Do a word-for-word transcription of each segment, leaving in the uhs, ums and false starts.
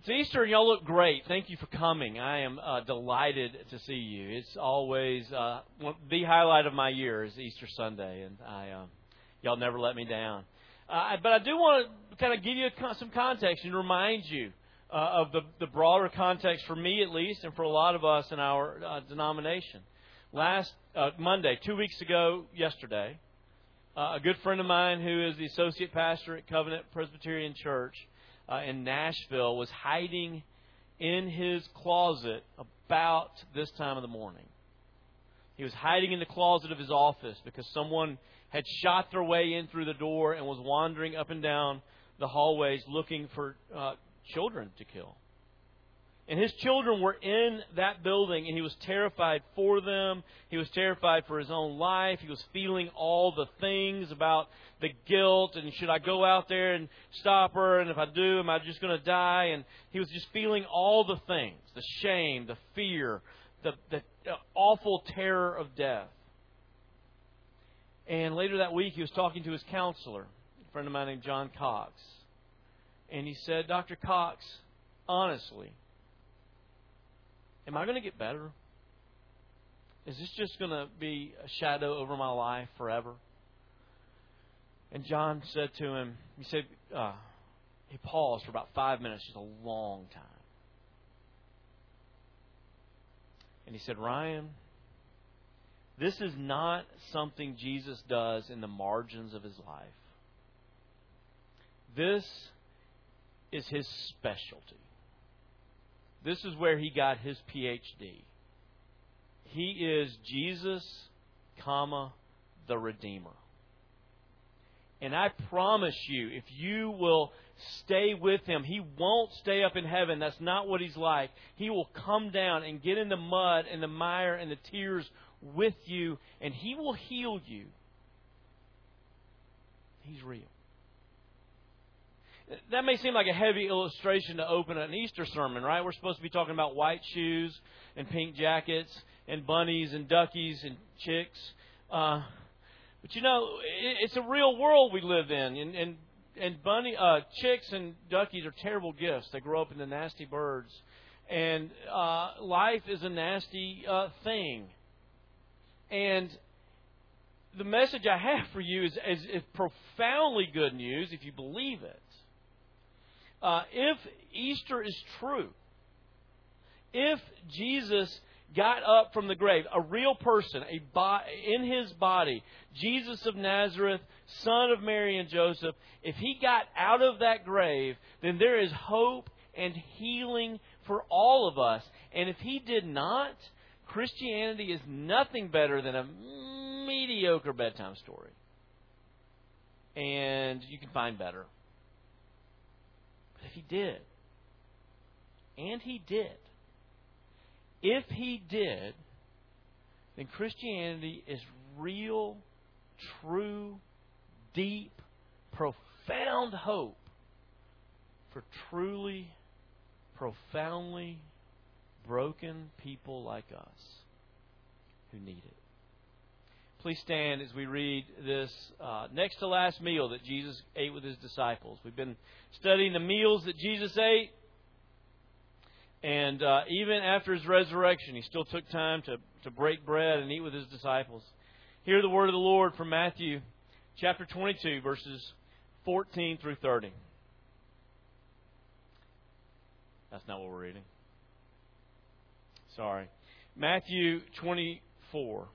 It's Easter and y'all look great. Thank you for coming. I am uh, delighted to see you. It's always uh, the highlight of my year is Easter Sunday, and I uh, y'all never let me down. Uh, but I do want to kind of give you some context and remind you uh, of the, the broader context for me at least, and for a lot of us in our uh, denomination. Last uh, Monday, two weeks ago, yesterday, uh, a good friend of mine who is the associate pastor at Covenant Presbyterian Church Uh, in Nashville was hiding in his closet about this time of the morning. He was hiding in the closet of his office because someone had shot their way in through the door and was wandering up and down the hallways looking for uh, children to kill. And his children were in that building, and he was terrified for them. He was terrified for his own life. He was feeling all the things about the guilt, and should I go out there and stop her? And if I do, am I just going to die? And he was just feeling all the things, the shame, the fear, the, the awful terror of death. And later that week, he was talking to his counselor, a friend of mine named John Cox. And he said, Doctor Cox, honestly, am I going to get better? Is this just going to be a shadow over my life forever? And John said to him, he said, uh, he paused for about five minutes, just a long time. And he said, Ryan, this is not something Jesus does in the margins of his life. This is his specialty. This is where he got his P H D. He is Jesus, comma, the Redeemer. And I promise you, if you will stay with him, he won't stay up in heaven. That's not what he's like. He will come down and get in the mud and the mire and the tears with you, and he will heal you. He's real. That may seem like a heavy illustration to open an Easter sermon, right? We're supposed to be talking about white shoes and pink jackets and bunnies and duckies and chicks. Uh, but you know, it's a real world we live in. And, and, and bunny, uh, chicks and duckies are terrible gifts. They grow up into nasty birds. And uh, life is a nasty uh, thing. And the message I have for you is, is, is profoundly good news if you believe it. Uh, if Easter is true, if Jesus got up from the grave, a real person, a bo- in his body, Jesus of Nazareth, son of Mary and Joseph, if he got out of that grave, then there is hope and healing for all of us. And if he did not, Christianity is nothing better than a mediocre bedtime story. And you can find better. If he did, and he did, if he did, then Christianity is real, true, deep, profound hope for truly, profoundly broken people like us who need it. Please stand as we read this uh, next to last meal that Jesus ate with his disciples. We've been studying the meals that Jesus ate. And uh, even after his resurrection, he still took time to, to break bread and eat with his disciples. Hear the word of the Lord from Matthew chapter twenty-two, verses fourteen through thirty. That's not what we're reading. Sorry. Matthew twenty-four.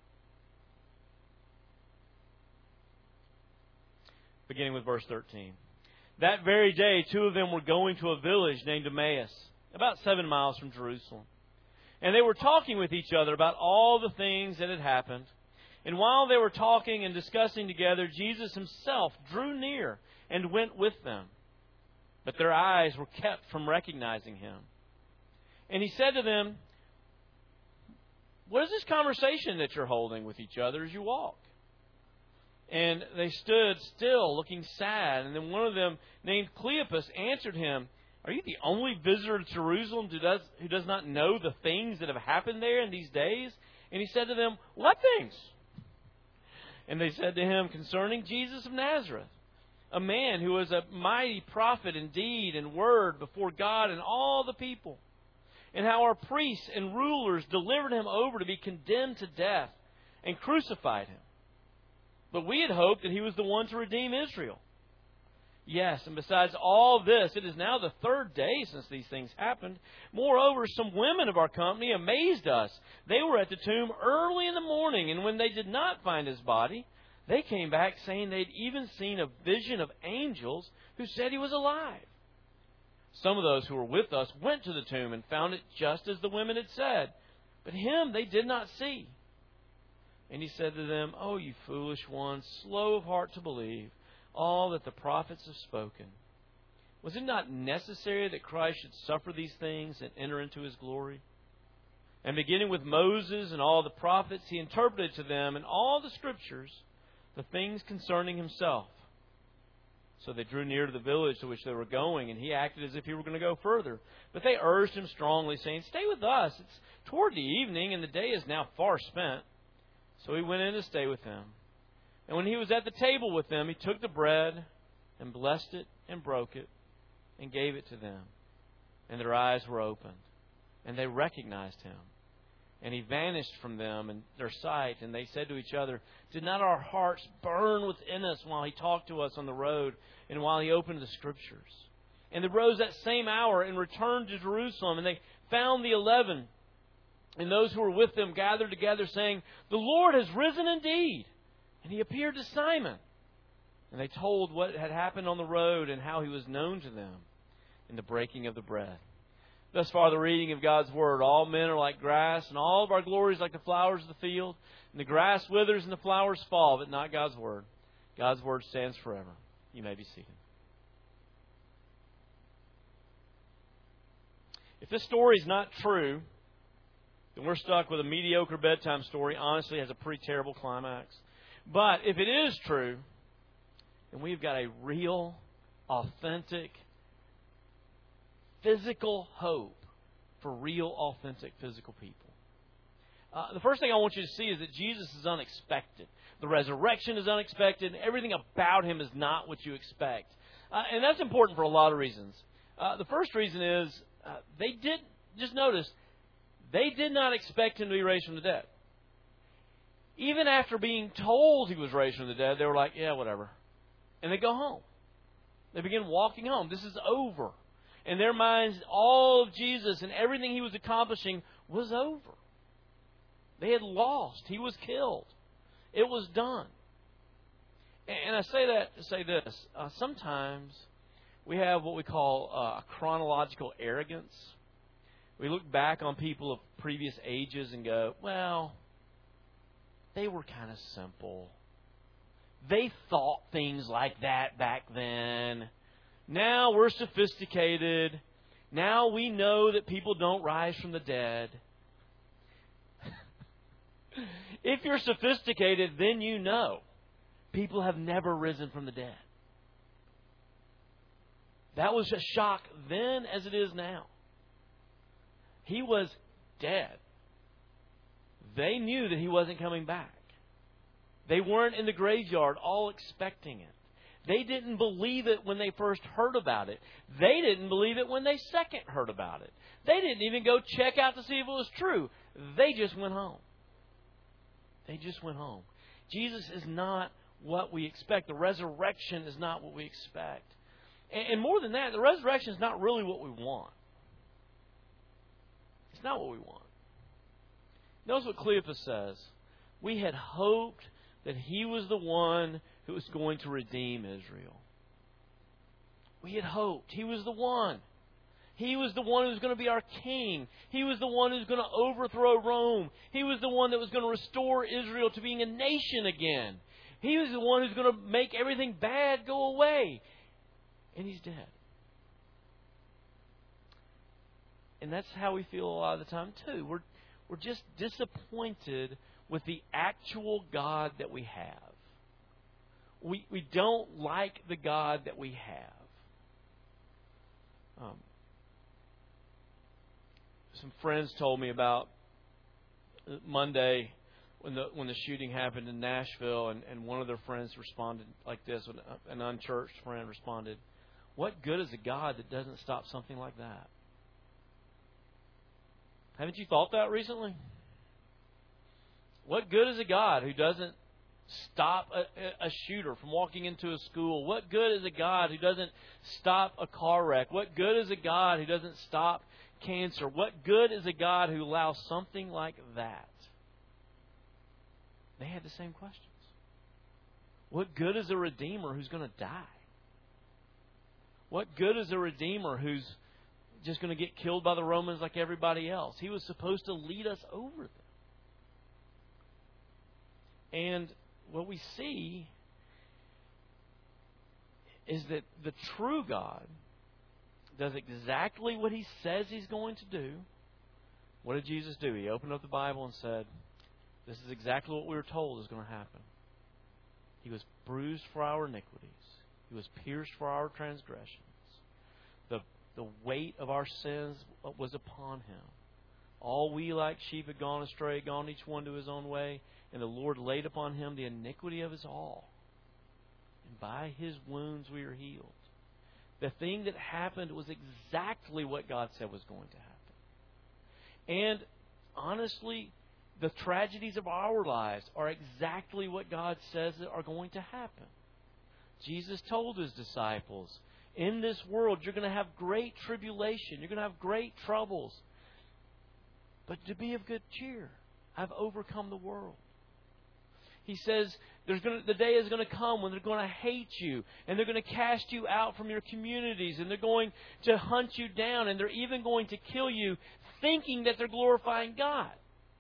Beginning with verse thirteen. That very day, two of them were going to a village named Emmaus, about seven miles from Jerusalem. And they were talking with each other about all the things that had happened. And while they were talking and discussing together, Jesus himself drew near and went with them. But their eyes were kept from recognizing him. And he said to them, "What is this conversation that you're holding with each other as you walk?" And they stood still, looking sad. And then one of them, named Cleopas, answered him, "Are you the only visitor to Jerusalem who does, who does not know the things that have happened there in these days?" And he said to them, "What things?" And they said to him, "Concerning Jesus of Nazareth, a man who was a mighty prophet in deed and word before God and all the people, and how our priests and rulers delivered him over to be condemned to death and crucified him. But we had hoped that he was the one to redeem Israel. Yes, and besides all this, it is now the third day since these things happened. Moreover, some women of our company amazed us. They were at the tomb early in the morning, and when they did not find his body, they came back saying they'd even seen a vision of angels who said he was alive. Some of those who were with us went to the tomb and found it just as the women had said, but him they did not see. And he said to them, "Oh, you foolish ones, slow of heart to believe all that the prophets have spoken. Was it not necessary that Christ should suffer these things and enter into his glory?" And beginning with Moses and all the prophets, he interpreted to them in all the Scriptures the things concerning himself. So they drew near to the village to which they were going, and he acted as if he were going to go further. But they urged him strongly, saying, "Stay with us. It's toward the evening, and the day is now far spent." So he went in to stay with them. And when he was at the table with them, he took the bread and blessed it and broke it and gave it to them. And their eyes were opened, and they recognized him. And he vanished from them and their sight. And they said to each other, "Did not our hearts burn within us while he talked to us on the road and while he opened the Scriptures?" And they rose that same hour and returned to Jerusalem. And they found the eleven and those who were with them gathered together, saying, "The Lord has risen indeed, and he appeared to Simon." And they told what had happened on the road and how he was known to them in the breaking of the bread. Thus far the reading of God's Word. All men are like grass, and all of our glory is like the flowers of the field. And the grass withers and the flowers fall, but not God's Word. God's Word stands forever. You may be seated. If this story is not true, then we're stuck with a mediocre bedtime story. Honestly, it has a pretty terrible climax. But if it is true, then we've got a real, authentic, physical hope for real, authentic, physical people. Uh, the first thing I want you to see is that Jesus is unexpected. The resurrection is unexpected, and everything about him is not what you expect. Uh, and that's important for a lot of reasons. Uh, the first reason is uh, they did, just notice, they did not expect him to be raised from the dead. Even after being told he was raised from the dead, they were like, "Yeah, whatever." And they go home. They begin walking home. This is over. In their minds, all of Jesus and everything he was accomplishing was over. They had lost. He was killed. It was done. And I say that to say this. Uh, sometimes we have what we call uh, chronological arrogance. We look back on people of previous ages and go, "Well, they were kind of simple. They thought things like that back then. Now we're sophisticated. Now we know that people don't rise from the dead." If you're sophisticated, then you know people have never risen from the dead. That was a shock then as it is now. He was dead. They knew that he wasn't coming back. They weren't in the graveyard all expecting it. They didn't believe it when they first heard about it. They didn't believe it when they second heard about it. They didn't even go check out to see if it was true. They just went home. They just went home. Jesus is not what we expect. The resurrection is not what we expect. And more than that, the resurrection is not really what we want. It's not what we want. Notice what Cleopas says. We had hoped that he was the one who was going to redeem Israel. We had hoped he was the one. He was the one who was going to be our king. He was the one who was going to overthrow Rome. He was the one that was going to restore Israel to being a nation again. He was the one who's going to make everything bad go away. And he's dead. And that's how we feel a lot of the time too. We're we're just disappointed with the actual God that we have. We we don't like the God that we have. Um, some friends told me about Monday. when the when the shooting happened in Nashville, and, and one of their friends responded like this, an unchurched friend responded, "What good is a God that doesn't stop something like that?" Haven't you thought that recently? What good is a God who doesn't stop a, a shooter from walking into a school? What good is a God who doesn't stop a car wreck? What good is a God who doesn't stop cancer? What good is a God who allows something like that? They had the same questions. What good is a Redeemer who's going to die? What good is a Redeemer who's just going to get killed by the Romans like everybody else? He was supposed to lead us over them. And what we see is that the true God does exactly what He says He's going to do. What did Jesus do? He opened up the Bible and said, this is exactly what we were told is going to happen. He was bruised for our iniquities. He was pierced for our transgressions. The, the weight of our sins was upon Him. All we like sheep had gone astray, gone each one to his own way, and the Lord laid upon Him the iniquity of us all. And by His wounds we are healed. The thing that happened was exactly what God said was going to happen. And honestly, the tragedies of our lives are exactly what God says are going to happen. Jesus told His disciples, in this world you're going to have great tribulation. You're going to have great troubles. But to be of good cheer, I've overcome the world. He says there's going to, the day is going to come when they're going to hate you, and they're going to cast you out from your communities, and they're going to hunt you down, and they're even going to kill you, thinking that they're glorifying God.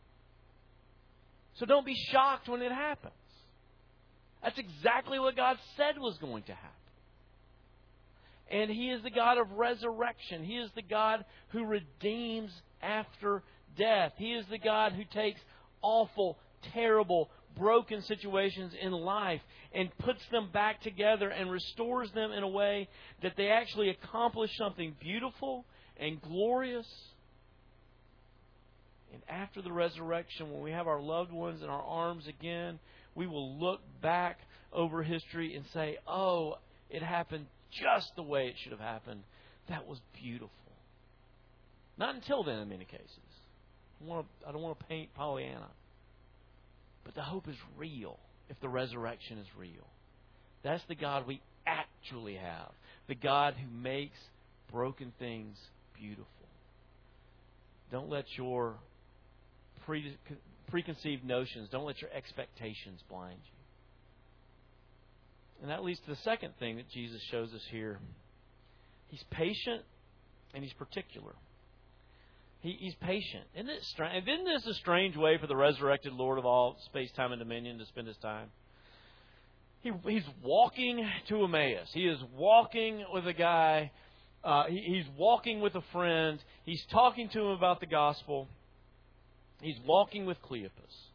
So don't be shocked when it happens. That's exactly what God said was going to happen. And He is the God of resurrection. He is the God who redeems after death. He is the God who takes awful, terrible, broken situations in life and puts them back together and restores them in a way that they actually accomplish something beautiful and glorious. And after the resurrection, when we have our loved ones in our arms again, we will look back over history and say, oh, it happened just the way it should have happened. That was beautiful. Not until then, in many cases. I, want to, I don't want to paint Pollyanna. But the hope is real if the resurrection is real. That's the God we actually have. The God who makes broken things beautiful. Don't let your pre- preconceived notions, don't let your expectations blind you. And that leads to the second thing that Jesus shows us here. He's patient and He's particular. He, he's patient. Isn't it strange? Isn't this a strange way for the resurrected Lord of all space, time, and dominion to spend His time? He, he's walking to Emmaus. He is walking with a guy. Uh, he, he's walking with a friend. He's talking to him about the gospel. He's walking with Cleopas.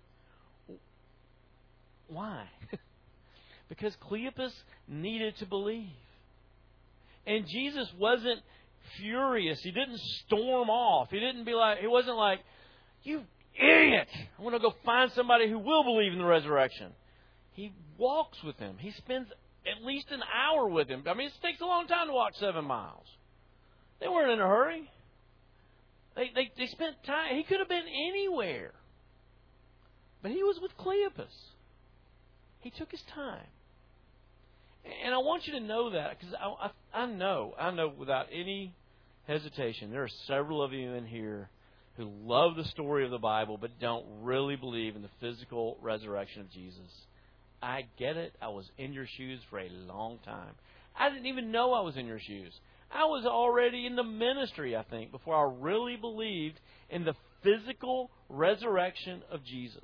Why? Because Cleopas needed to believe. And Jesus wasn't furious. He didn't storm off. He didn't be like, he wasn't like, you idiot, I want to go find somebody who will believe in the resurrection. He walks with him. He spends at least an hour with him. I mean, it takes a long time to walk seven miles. They weren't in a hurry. They, they, they spent time. He could have been anywhere. But he was with Cleopas. He took his time. And I want you to know that, because I, I, I know, I know without any hesitation, there are several of you in here who love the story of the Bible but don't really believe in the physical resurrection of Jesus. I get it. I was in your shoes for a long time. I didn't even know I was in your shoes. I was already in the ministry, I think, before I really believed in the physical resurrection of Jesus.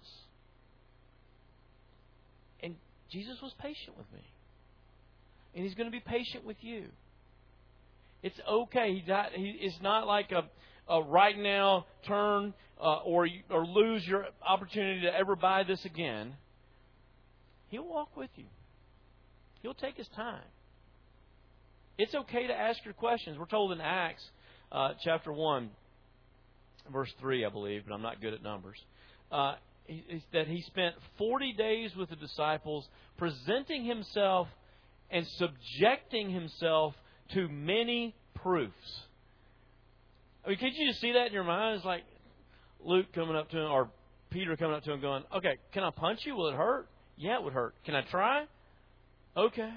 And Jesus was patient with me. And He's going to be patient with you. It's okay. He's not, he, it's not like a, a right now turn uh, or or lose your opportunity to ever buy this again. He'll walk with you. He'll take His time. It's okay to ask your questions. We're told in Acts uh, chapter one, verse three, I believe, but I'm not good at numbers. Uh, is that he spent forty days with the disciples, presenting himself and subjecting himself to many proofs. I mean, can't you just see that in your mind? It's like Luke coming up to him, or Peter coming up to him going, okay, can I punch you? Will it hurt? Yeah, it would hurt. Can I try? Okay.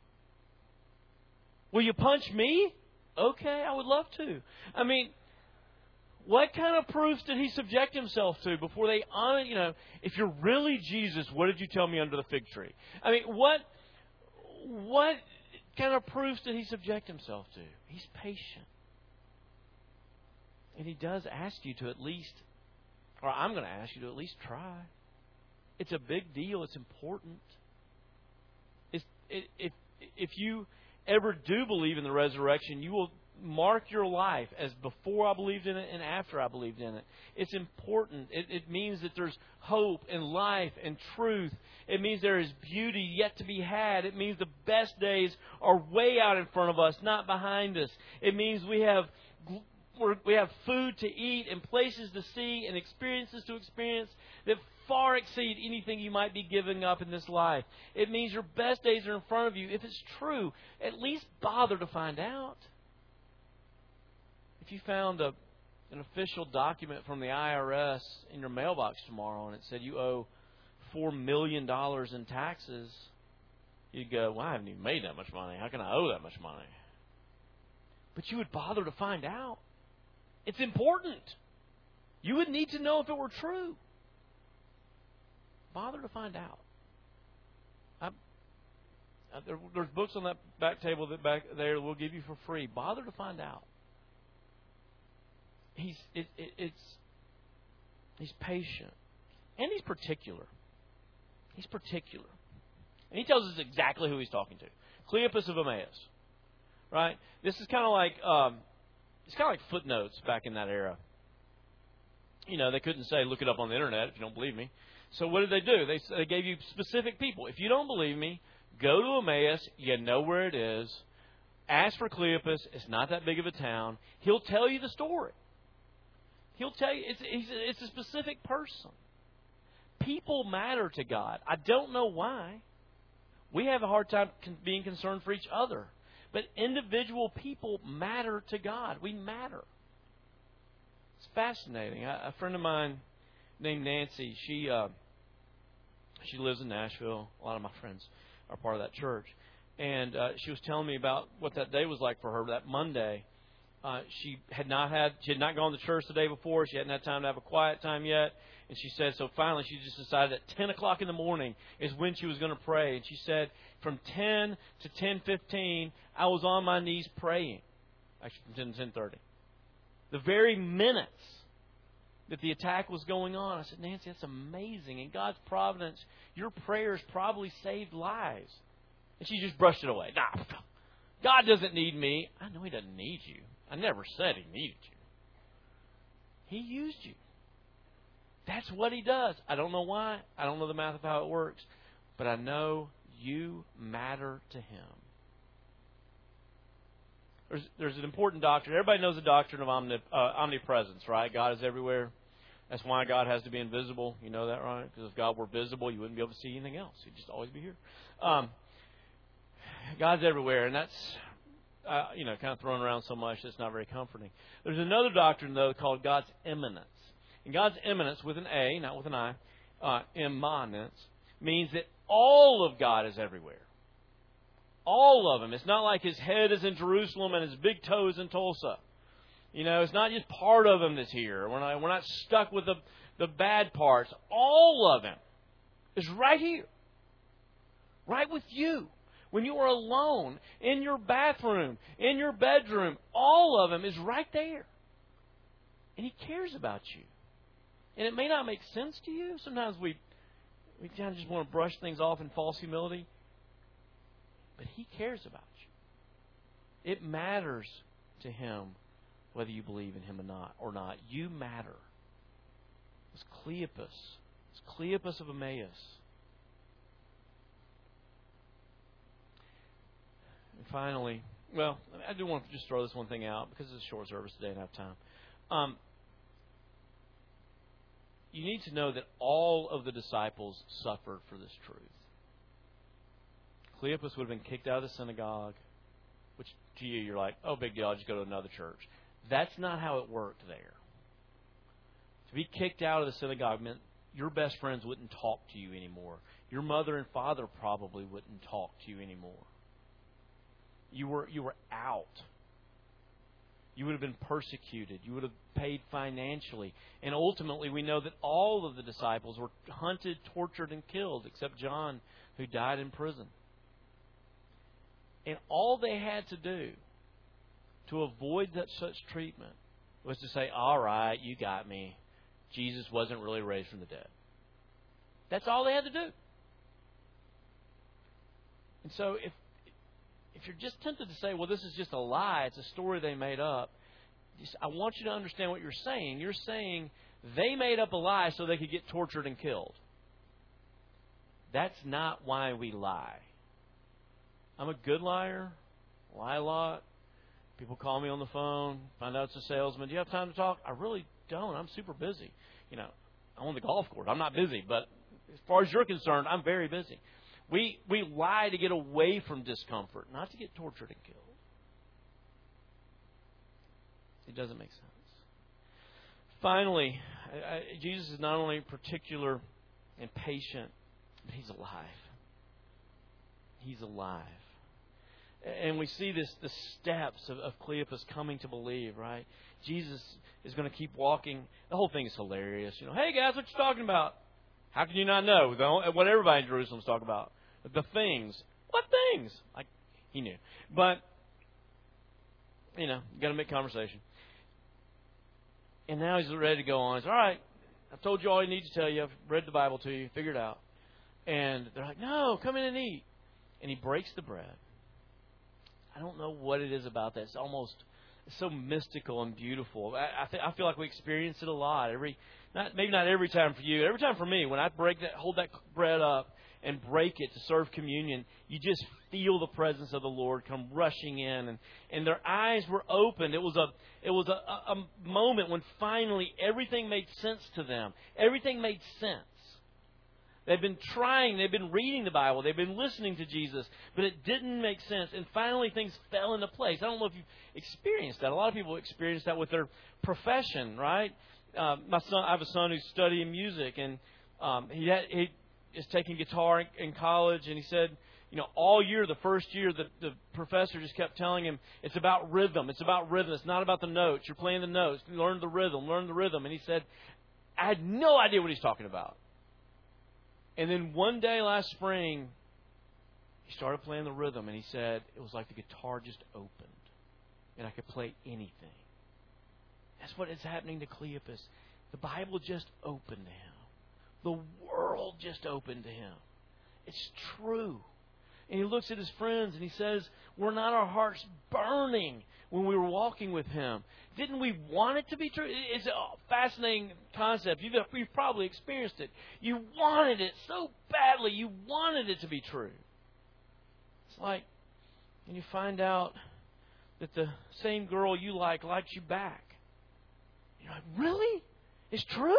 Will you punch me? Okay, I would love to. I mean, what kind of proofs did he subject himself to before they honor, you know, if you're really Jesus, what did you tell me under the fig tree? I mean, what what kind of proofs did he subject himself to? He's patient. And he does ask you to at least, or I'm going to ask you to at least try. It's a big deal. It's important. It's, it, if, if you ever do believe in the resurrection, you will mark your life as before I believed in it and after I believed in it. It's important. It, it means that there's hope and life and truth. It means there is beauty yet to be had. It means the best days are way out in front of us, not behind us. It means we have we're, we have food to eat and places to see and experiences to experience that far exceed anything you might be giving up in this life. It means your best days are in front of you. If it's true, at least bother to find out. If you found a, an official document from the I R S in your mailbox tomorrow and it said you owe four million dollars in taxes, you'd go, well, I haven't even made that much money. How can I owe that much money? But you would bother to find out. It's important. You would need to know if it were true. Bother to find out. I, I, there, there's books on that back table that back there we'll give you for free. Bother to find out. He's it, it, it's he's patient and he's particular. He's particular, and he tells us exactly who he's talking to. Cleopas of Emmaus, right? This is kind of like um, it's kind of like footnotes back in that era. You know, they couldn't say look it up on the internet if you don't believe me. So what did they do? They they gave you specific people. If you don't believe me, go to Emmaus. You know where it is. Ask for Cleopas. It's not that big of a town. He'll tell you the story. He'll tell you, it's, he's, it's a specific person. People matter to God. I don't know why. We have a hard time being concerned for each other. But individual people matter to God. We matter. It's fascinating. A, a friend of mine named Nancy, she, uh, she lives in Nashville. A lot of my friends are part of that church. And uh, she was telling me about what that day was like for her, that Monday. Uh, she had not had, she had not gone to church the day before. She hadn't had time to have a quiet time yet. And she said, so finally she just decided at ten o'clock in the morning is when she was going to pray. And she said, from ten to ten fifteen, I was on my knees praying. Actually, from ten to ten thirty. The very minutes that the attack was going on, I said, Nancy, that's amazing. In God's providence, your prayers probably saved lives. And she just brushed it away. Nah, God doesn't need me. I know He doesn't need you. I never said He needed you. He used you. That's what He does. I don't know why. I don't know the math of how it works. But I know you matter to Him. There's, there's an important doctrine. Everybody knows the doctrine of omnip, uh, omnipresence, right? God is everywhere. That's why God has to be invisible. You know that, right? Because if God were visible, you wouldn't be able to see anything else. He'd just always be here. Um, God's everywhere, and that's... Uh, you know, kind of thrown around so much that's not very comforting. There's another doctrine, though, called God's immanence. And God's immanence, with an A, not with an I, uh, immanence, means that all of God is everywhere. All of Him. It's not like His head is in Jerusalem and His big toe is in Tulsa. You know, it's not just part of Him that's here. We're not, we're not stuck with the, the bad parts. All of Him is right here. Right with you. When you are alone, in your bathroom, in your bedroom, all of Him is right there. And He cares about you. And it may not make sense to you. Sometimes we, we kind of just want to brush things off in false humility. But He cares about you. It matters to Him whether you believe in Him or not. Or not. You matter. It's Cleopas. It's Cleopas of Emmaus. And finally, well, I do want to just throw this one thing out because it's a short service today and I have time. Um, you need to know that all of the disciples suffered for this truth. Cleopas would have been kicked out of the synagogue, which to you, you're like, oh, big deal, I'll just go to another church. That's not how it worked there. To be kicked out of the synagogue meant your best friends wouldn't talk to you anymore. Your mother and father probably wouldn't talk to you anymore. You were you were out. You would have been persecuted. You would have paid financially. And ultimately, we know that all of the disciples were hunted, tortured, and killed, except John, who died in prison. And all they had to do to avoid that such treatment was to say, all right, you got me. Jesus wasn't really raised from the dead. That's all they had to do. And so if if you're just tempted to say, well, this is just a lie, it's a story they made up, just, I want you to understand what you're saying. You're saying they made up a lie so they could get tortured and killed. That's not why we lie. I'm a good liar, lie a lot. People call me on the phone, find out it's a salesman. Do you have time to talk? I really don't. I'm super busy. You know, I'm on the golf course. I'm not busy, but as far as you're concerned, I'm very busy. We we lie to get away from discomfort, not to get tortured and killed. It doesn't make sense. Finally, I, I, Jesus is not only particular and patient, but He's alive. He's alive. And we see this the steps of, of Cleopas coming to believe, right? Jesus is going to keep walking. The whole thing is hilarious. You know, hey guys, what you talking about? How can you not know what everybody in Jerusalem's talking about? The things. What things? Like he knew. But, you know, you got to make conversation. And now he's ready to go on. He's all right. I've told you all I need to tell you. I've read the Bible to you. Figured it out. And they're like, no, come in and eat. And he breaks the bread. I don't know what it is about that. It's almost it's so mystical and beautiful. I I, th- I feel like we experience it a lot. Every, not maybe not every time for you. Every time for me, when I break that, hold that bread up and break it to serve communion, you just feel the presence of the Lord come rushing in, and, and their eyes were opened. It was a it was a, a moment when finally everything made sense to them. Everything made sense. They've been trying, they've been reading the Bible, they've been listening to Jesus, but it didn't make sense. And finally things fell into place. I don't know if you've experienced that. A lot of people experience that with their profession, right? Uh, my son, I have a son who's studying music, and um, he, had, he is taking guitar in, in college, and he said, you know, all year, the first year, the, the professor just kept telling him, it's about rhythm, it's about rhythm, it's not about the notes. You're playing the notes, learn the rhythm, learn the rhythm. And he said, I had no idea what he's talking about. And then one day last spring, he started playing the rhythm, and he said it was like the guitar just opened, and I could play anything. That's what is happening to Cleopas. The Bible just opened to him. The world just opened to him. It's true. And he looks at his friends, and he says, were not our hearts burning when we were walking with Him? Didn't we want it to be true? It's a fascinating concept. You've, you've probably experienced it. You wanted it so badly. You wanted it to be true. It's like, and you find out that the same girl you like likes you back. You're like, really? It's true?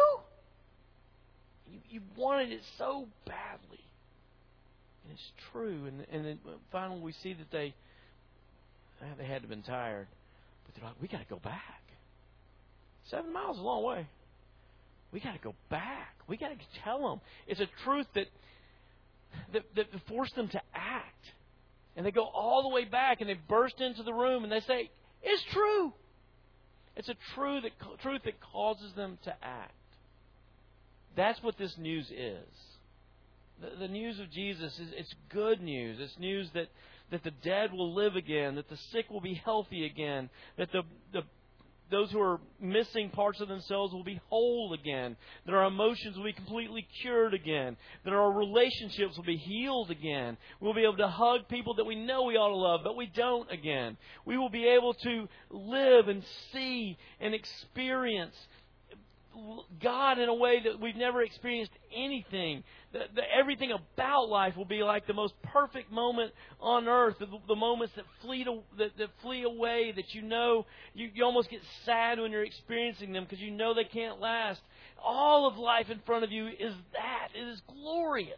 You, you wanted it so badly. And it's true. And, and then finally we see that they, they had to have been tired. But they're like, we got to go back. Seven miles is a long way. We got to go back. We got to tell them. It's a truth that, that, that forced them to act. And they go all the way back, and they burst into the room, and they say, it's true. It's a truth that, truth that causes them to act. That's what this news is. The, the news of Jesus is it's good news. It's news that, that the dead will live again, that the sick will be healthy again, that the, the those who are missing parts of themselves will be whole again, that our emotions will be completely cured again, that our relationships will be healed again. We'll be able to hug people that we know we ought to love, but we don't again. We will be able to live and see and experience God in a way that we've never experienced anything. The, the, everything about life will be like the most perfect moment on earth. The, the moments that flee to, that, that flee away, that you know, you, you almost get sad when you're experiencing them because you know they can't last. All of life in front of you is that. It is glorious.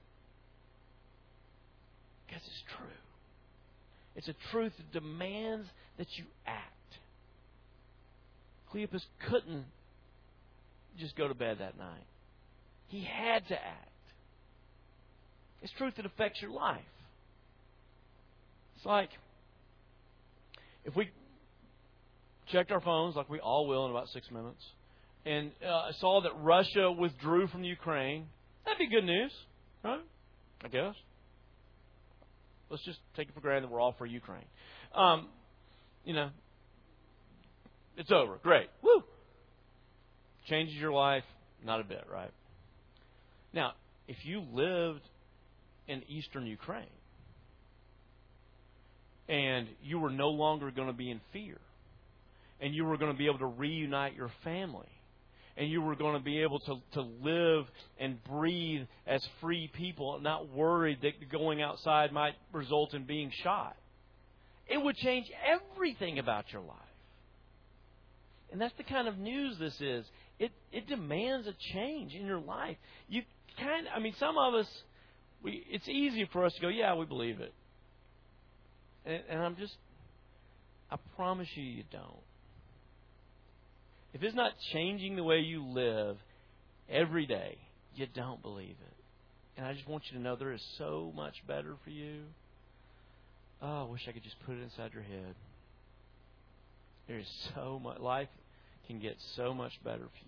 Because it's true. It's a truth that demands that you act. Cleopas couldn't just go to bed that night. He had to act. It's truth that affects your life. It's like if we checked our phones, like we all will in about six minutes, and uh, saw that Russia withdrew from Ukraine, that'd be good news, right? I guess. Let's just take it for granted that we're all for Ukraine. Um, you know, it's over. Great. Woo! Changes your life? Not a bit, right? Now, if you lived in eastern Ukraine and you were no longer going to be in fear and you were going to be able to reunite your family and you were going to be able to, to live and breathe as free people and not worried that going outside might result in being shot, it would change everything about your life. And that's the kind of news this is. It it demands a change in your life. You kind I mean, some of us, we it's easy for us to go, yeah, we believe it. And, and I'm just, I promise you, you don't. If it's not changing the way you live every day, you don't believe it. And I just want you to know there is so much better for you. Oh, I wish I could just put it inside your head. There is so much. Life can get so much better for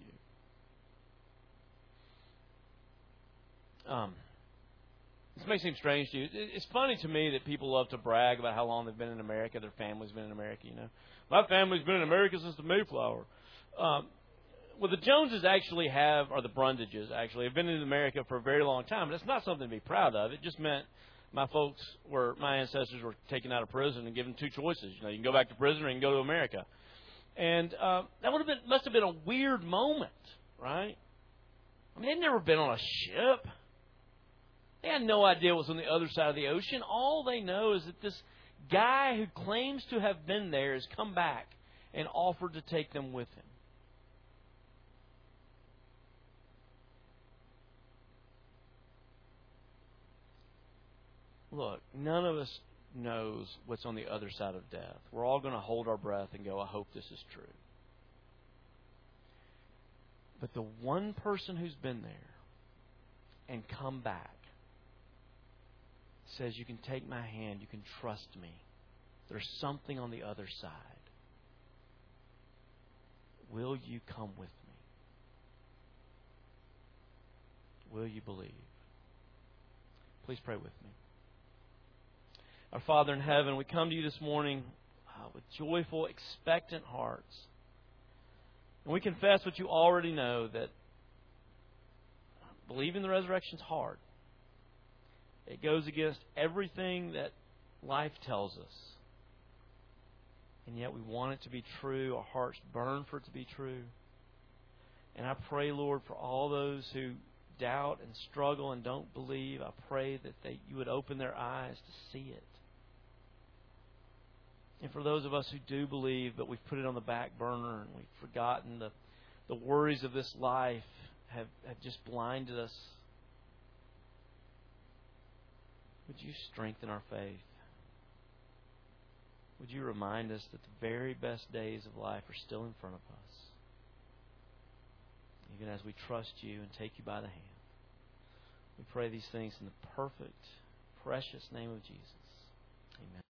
you. Um, this may seem strange to you. It's funny to me that people love to brag about how long they've been in America. Their family's been in America. You know, my family's been in America since the Mayflower. Um, well, the Joneses actually have, or the Brundages actually, have been in America for a very long time. But it's not something to be proud of. It just meant my folks were, my ancestors were taken out of prison and given two choices. You know, you can go back to prison or you can go to America. And uh, that would have been, must have been a weird moment, right? I mean, they'd never been on a ship. They had no idea what's on the other side of the ocean. All they know is that this guy who claims to have been there has come back and offered to take them with him. Look, none of us knows what's on the other side of death. We're all going to hold our breath and go, I hope this is true. But the one person who's been there and come back says, you can take my hand, you can trust me. There's something on the other side. Will you come with me? Will you believe? Please pray with me. Our Father in heaven, we come to you this morning uh, with joyful, expectant hearts. And we confess what you already know, that believing the resurrection is hard. It goes against everything that life tells us. And yet we want it to be true. Our hearts burn for it to be true. And I pray, Lord, for all those who doubt and struggle and don't believe, I pray that they, you would open their eyes to see it. And for those of us who do believe, but we've put it on the back burner and we've forgotten, the, the worries of this life have, have just blinded us, would you strengthen our faith? Would you remind us that the very best days of life are still in front of us, even as we trust you and take you by the hand? We pray these things in the perfect, precious name of Jesus. Amen.